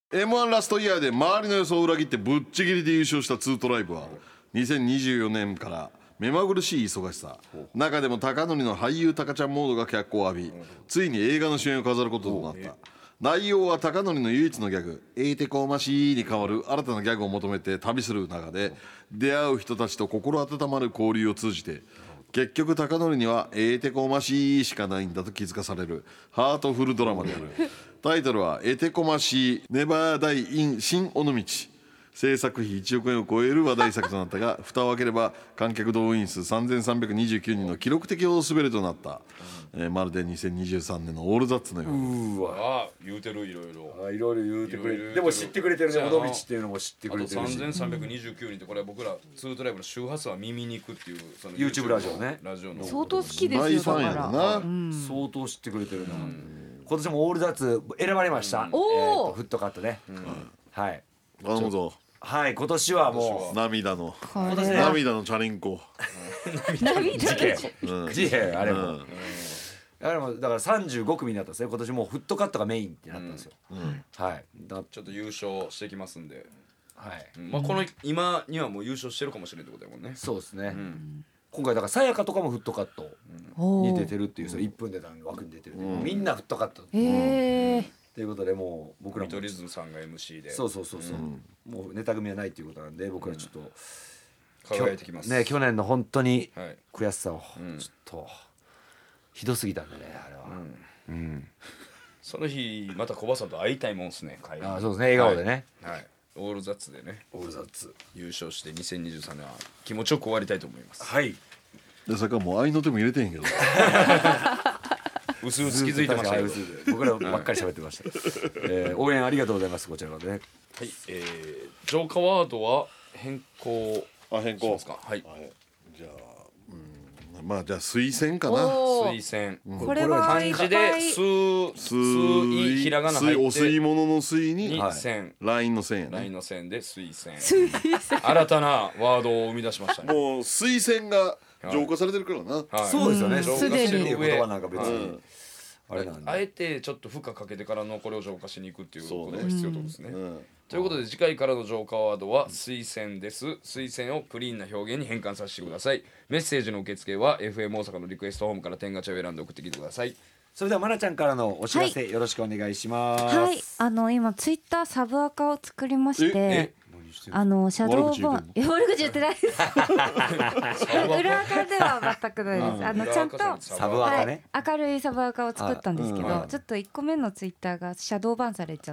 M1 ラストイヤーで周りの予想を裏切ってぶっちぎりで優勝したツートライブは2024年から目まぐるしい忙しさ、中でも貴則の俳優タカちゃんモードが脚光を浴び、ついに映画の主演を飾ることとなった。内容は貴則の唯一のギャグ「ええてこましい」に代わる新たなギャグを求めて旅する中で、出会う人たちと心温まる交流を通じて結局貴則にはええてこましいしかないんだと気づかされるハートフルドラマである。タイトルは「えてこましいネバーダイイン新尾道」。制作費1億円を超える話題作となったが、蓋を開ければ観客動員数3329人の記録的大滑りとなった。まるで2023年のオールザッツのように。
あ言うてるいろいろ
いろいろ言うてくれる。でも知ってくれてるね、尾道っていうのも知ってくれてるし。
3329人ってこれは僕らツートライブの周波数は耳に行くっていうその
YouTube ラジオね。
ラジオの
相当好きですよ。
大ファンや
だから
な。
相当知ってくれてるな。今年もオールザッツ選ばれました。
おー
フットカットね。はい。
頼むぞ。
はい、今年はも
涙の
これは
涙のチャリンコ。
涙で
う事変あれも。あれもだから35組になったんですね。今年もうフットカットがメインってなったんですよ。はい。
ちょっと優勝してきますんで、
はい。
まあこの今にはもう優勝してるかもしれないってことだもんね。
そうですね。今回だからさやかとかもフットカットに出てるっていう、その1分で枠に出てる。みんなフットカット。
へえ。
ということでもう僕らも
見取り図さんが MC で
そうもうネタ組はないということなんで、僕らちょっと
輝いてきます
ね、去年の本当に
はい
悔しさをちょっとひどすぎたんでね、あれは。
その日また小葉さんと会いたいもんですね。
あ、そうですね、笑顔でね。
はいオールザッツでね
オールザッツ。
優勝して2023年は気持ちよく終わりたいと思います。
はい。
でさっきはもう愛の手も入れてへんけど。
うすうす気づいてましたけど。
僕らばっかり喋ってました。応援ありがとうございます。こちらのでね。
はいジョーカーワードは変更
変
しますか。はい
じゃあ、まあじゃあ推薦かな。
おー
推薦
これは
漢字で水ひらがな入って
お吸い物の水に
に線
ラインの線やね。
ラインの線で推薦新たなワードを生み出しましたね。
もう推薦が浄化されてるからな。
はい
そうですよね。
す
浄化
でに
してっていう言葉なんか別にあれなんで。
あえてちょっと負荷かけてからのこれを浄化しに行くっていうこと
そうね
が必要ってことですね。
うん
ということで次回からの浄化ワードは推薦です。推薦をクリーンな表現に変換させてください。メッセージの受付は FM 大阪のリクエストホームから天ガチャを選んで送ってきてください。
それではまなちゃんからのお知らせよろしくお願いします。
はい、今ツイッターサブアカを作りましてシャドーバン悪口言ってないです裏アカでは全くないです。ちゃんと
サブアカね。
明るいサブアカを作ったんですけど、ちょっと1個目のツイッターがシャドーバンされちゃって、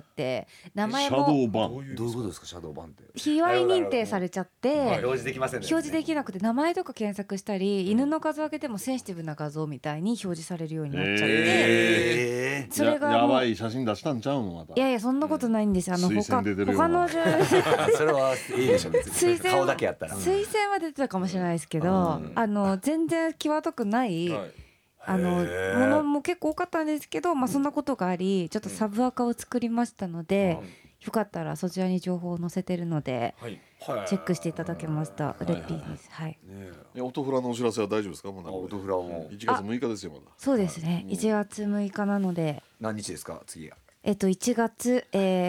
名前も
シャドーバン。
どういうことですか、シャドーバンって。
非愛認定されちゃって
表示できませんね。
表示できなくて、名前とか検索したり犬の画像上げてもセンシティブな画像みたいに表示されるようになっちゃって、それが
やばい写真出したんちゃうのまた。
いやいやそんなことないんです。
推薦出てるよ
他の
それはいいでしょ別に。顔だけやったら。
推薦は出てたかもしれないですけど、全然際どくないものも結構多かったんですけど、そんなことがありちょっとサブアカを作りましたので、よかったらそちらに情報を載せてるのでチェックしていただけますと嬉しいです。はい。
音フラのお知らせは大丈夫ですか。まだ
音フラも
1月6日ですよまだ。
そうですね。1月6日なので。
何日ですか次は。
1月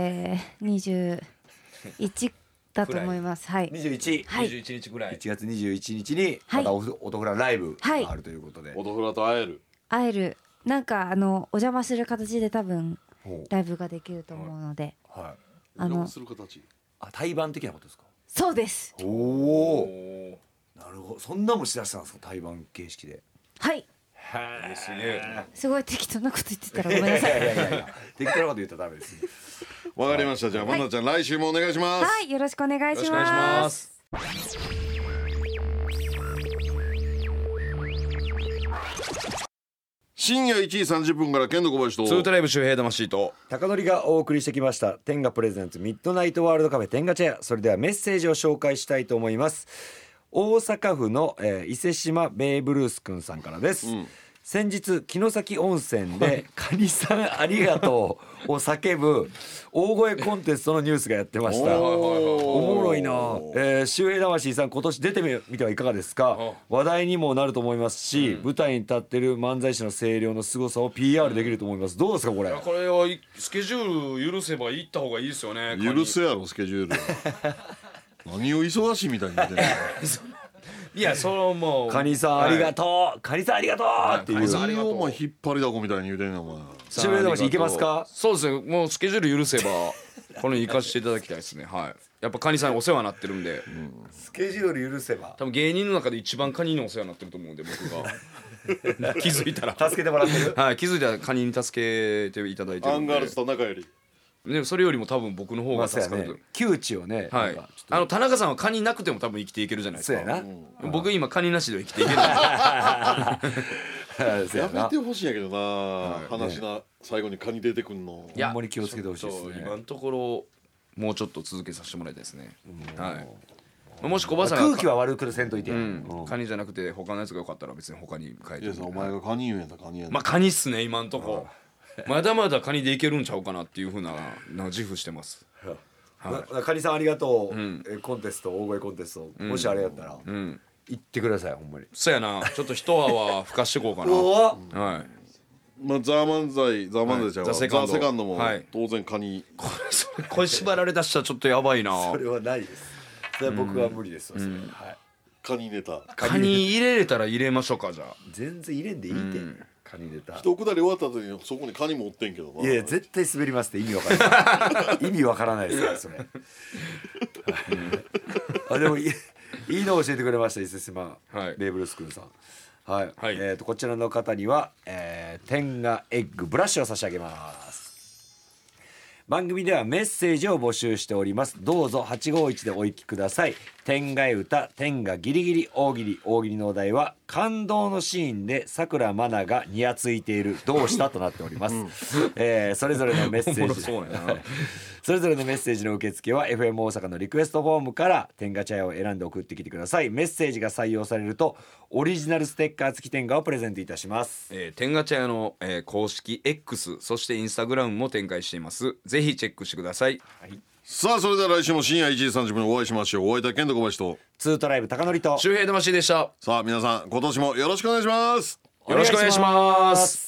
21だと思います。はい。
21。
はい。
21日ぐらい。
1月21日にまた音フラライブがあるということで。
音フラと会える。
会える。なんかお邪魔する形で多分ライブができると思うので。
はい。
お邪魔する形。
対バン的なことですか。
そうです。
おお。なるほど。そんなもしだしたんですか、対バン形式で。
はい。
すげえ。
すごい適当なこと言ってたらごめんなさい。
適当なこと言ったらダメです。
わかりました。じゃあまなちゃん来週もお願いします。
はい、よろしくお願いし
よろしくお願いしま
ます。
す。
深夜1時30分から剣の小林と
ツートライブ周平魂と
高則がお送りしてきました天下プレゼンツミッドナイトワールドカフェ天下チェア。それではメッセージを紹介したいと思います。大阪府の、伊勢島ベイブルースくんさんからです。 先日城崎温泉で「カニさんありがとう」を叫ぶ大声コンテストのニュースがやってました。おもろいな。周平魂さん、今年出てみてはいかがですか。話題にもなると思いますし、舞台に立ってる漫才師の声量の凄さを PR できると思います。どうですかこれ。
これはスケジュール許せば行った方がいいですよね。
許せやろスケジュール何を忙しいみたいに言ってんの
いやそのもう
カニさんありがとう、カニさんありがとうっていう。
何をお前引っ張りだこみたいに言うてんのお前。
周平魂いけますか。
そうですね、もうスケジュール許せばこれ行かせていただきたいですね。はい、やっぱカニさんにお世話になってるんで、
スケジュール許せば
多分芸人の中で一番カニにお世話になってると思うんで僕が気づいたら
助けてもらってる。
はい、気づいたらカニに助けていただいてるんで。
アンガールズ田中より
でもそれよりも多分僕の方が助かると、
窮地をね、
はい、田中さんはカニなくても多分生きていけるじゃないですか。
そうやな、
僕今カニなしでは生きていけない
やめてほしいんやけどな、話な最後にカニ出てくんの。
いやほんまに気をつけてほしいですね。
今のところもうちょっと続けさせてもらいたいですね。はい、もし小林さんが
空気は悪くせんといて、
カニじゃなくて他のやつがよかったら別に他に変えて
いやさお前がカニ言うんやったらカニやん。
まあカニっすね今んとこ。まだまだカニでいけるんちゃうかなっていう風な自負してます。
カニさんありがとう、コンテスト、大声コンテスト、もしあれやったら、行ってくださいほんまに。
そうやな、ちょっと一泡吹かしてこうかな。はい。
まあザー漫才じゃん、
ザセカンド
ザセカンドも
はい
当然カニ。
これ縛られだしたらちょっとやばいな。
それはないです。それは僕は無理ですわ、それ。はい。
カニネタ
カニ入れれたら入れましょうか。じゃあ
全然入れんでいいって、カニネタ。
一くだり終わった後にそこにカニ持ってんけどな。
いや絶対滑りますって意味わからない意味わからないですからそれあでもいいのを教えてくれました伊勢島、
はい
ベーブルス君さん。はい、
はい
こちらの方には、天がエッグブラッシュを差し上げます。番組ではメッセージを募集しております。どうぞ851でお行きください。天が歌、天がギリギリ大喜利。大喜利のお題は感動のシーンでさくらまながニヤついているどうしたとなっております、それぞれのメッセージ
そうやな
それぞれのメッセージの受付は FM 大阪のリクエストフォームから天ガチャヤを選んで送ってきてください。メッセージが採用されるとオリジナルステッカー付き天ガをプレゼントいたします。
天ガチャヤの、公式 X そしてインスタグラムも展開しています。ぜひチェックしてください。
さあそれでは来週も深夜1時30分にお会いしましょう。お会いいた健人小林と
ツートライブ高典と
周平魂でした。
さあ皆さん今年もよろしくお願いします。
よろしくお願いします。